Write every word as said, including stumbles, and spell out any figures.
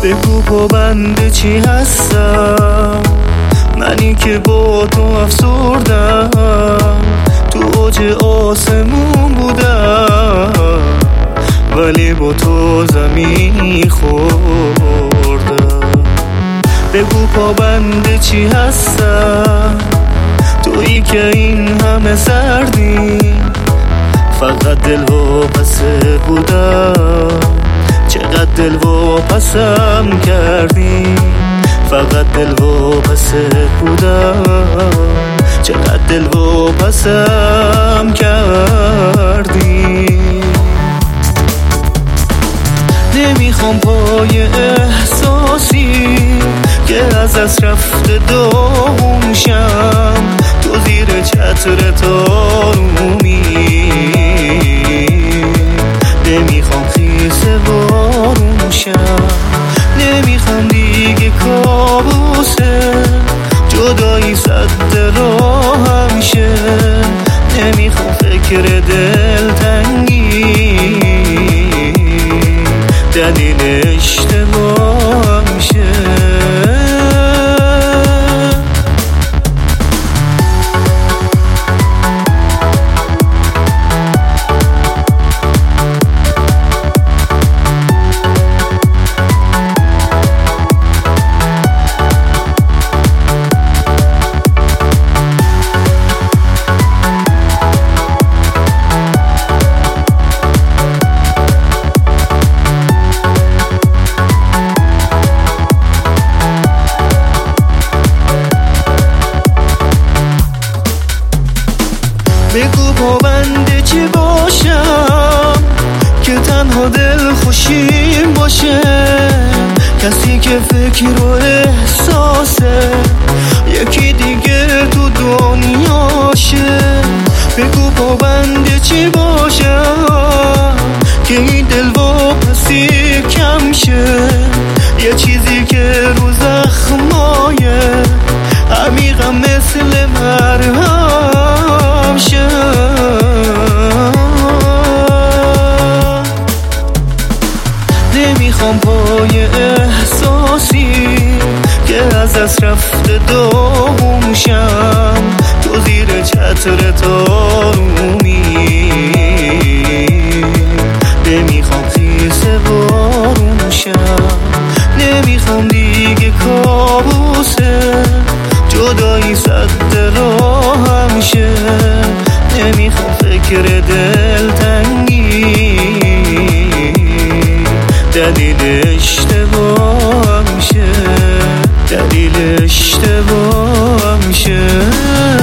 بگو پابند چی هستم، منی که با تو افسردم، تو اوج آسمون بودم ولی با تو زمین خوردم. بگو پابند چی هستم، تویی که این همه سردی، فقط دل و پسه بودم، چقدر دل و پسم کردی، فقط دل و پسه بودم، چقدر دل و پسم کردی. نمیخوام پای احساسی که از دست رفته داغون شم، تو زیر چتر تارومی. نمیخوام خیسه بارون شم، نمیخوام دیگه کابوسه جدایی صد راهم شه، نمیخوام فکر دلتنگی دلیل اشتباهم شه. بگو پابند چی باشم که تنها دل خوشیم باشه، کسی که فکر و احساسه یکی دیگه تو دنیاشه. بگو پابند چی باشم که این دل و پسی کم شه، یه چیزی که رو زخمایه عمیقم مثل مرهم شه. نمیخوام پای احساسی که از دست رفته داغون شم، تو زیر چتر تارومی. نمیخوام خیسه بارون شم، نمیخوام دیگه کابوسه جدایی صد راهم شه، نمیخوام فکر دلتنگی دلیل اشتباهم شه، دلیل اشتباهم شه.